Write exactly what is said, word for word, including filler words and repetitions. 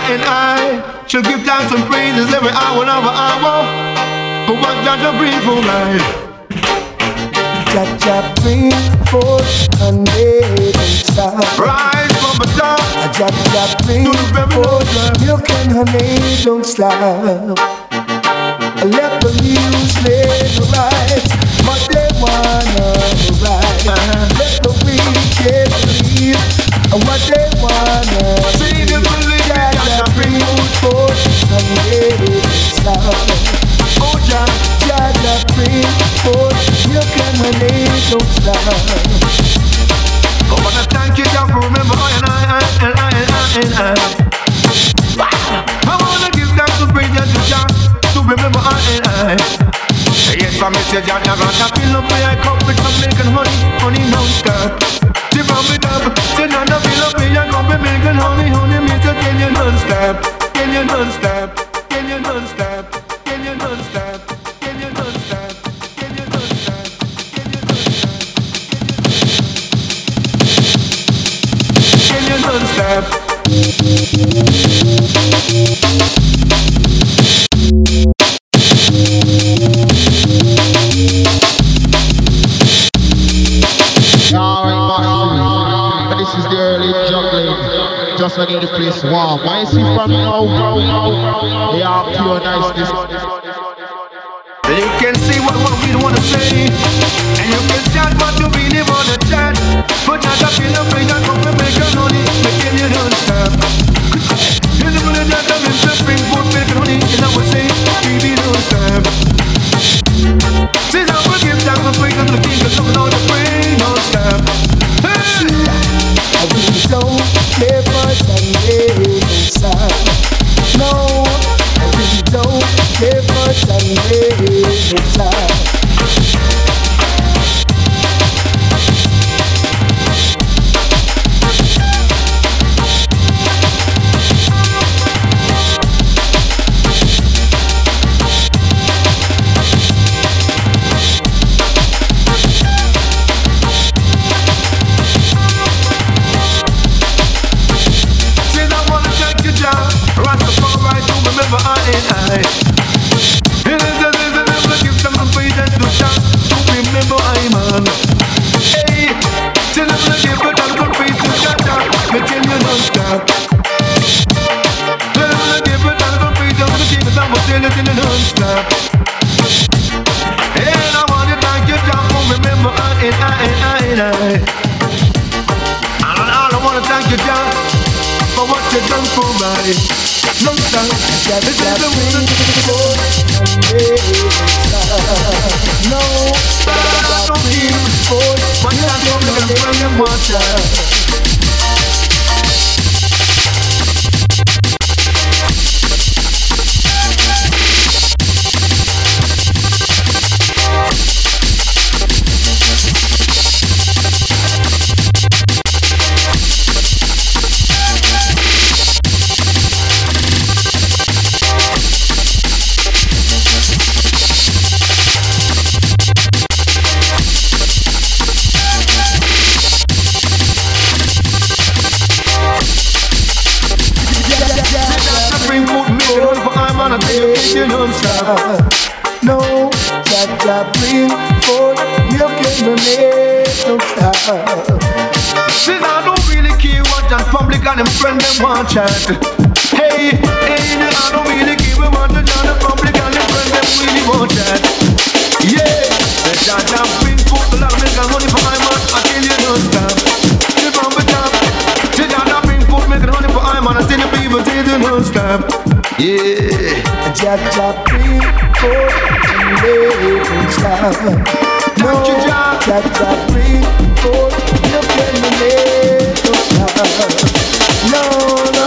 and I shall give thanks and praises every hour of an hour for what Jah Jah bring for life. Jah Jah bring forth a nation star. Rise from the top. Jah Jah bring forth milk and honey, don't stop. Let the news live right, but they wanna right. Let the wicked believe what they wanna see. Jah Jah bring forth a nation star. Oh Jah, Jah Jah bring forth milk and honey, don't stop. I wanna thank you, Jah, for remember I and I and I and I and I. I wanna give thanks and praise to Jah to remember I and I. Yes, I miss you, Jah, Jah, Jah, fill up my cup with some milk and honey, honey non-stop. She brought me up, she not a fill up my cup with milk and honey, honey, me to tell you non-stop, tell you non-stop, tell you non-stop, tell you non-stop, tell you non-stop, tell you non-stop. Can you non-stop? Alright, this is the early juggling. Just to get the place warm. Why is he from now? They are pure niceness. You can see what, what we wanna say, and you can chat what you really wanna chat. But not a feel afraid that come to make you honey, making you non-stop. You never let that come in the spring food, make honey, and I would say, baby, non-stop. Since I will give thanks and praise to the King, cause I'm not afraid, non-stop. Hey! I really don't care for Sunday inside. No, I really don't care for Sunday inside. Remember I and I. It is a little never give them a praise and to shout to remember I man. Hey, tell them to give a dance praise to shout out. Me tell you non-stop. Tell them to give a dance praise to the King, cause I'm gonna tell you till you non-stop. And I want to thank you, Jah, for remember I and I and I and I. And I wanna thank you, Jah, for what you done for me. No time, Jah Jah bring forth a nation star. No, Jah Jah bring forth milk and honey. No, Jah Jah bring forth milk and honey, don't stop. See, I don't really care what John Public and them friend them want chat. Hey, hey, I don't really care what John Public and them friend them really want chat. Yeah, the Jah Jah bring forth a lot of milk and honey for my man, I tell you don't stop. The from the top, the Jah Jah bring forth milk and honey for my man, I tell you people say they don't stop. Yeah, Jah Jah bring forth a nation star. No, Jah Jah bring forth milk and honey, don't stop. No, no,